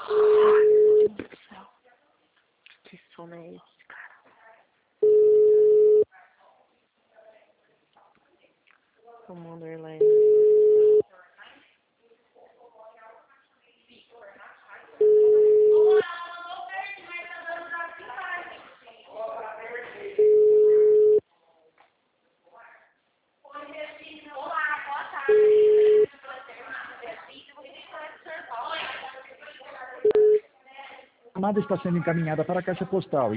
Ai, meu Deus do céu. Que sono é esse, cara? Wonderland. A chamada está sendo encaminhada para a caixa postal.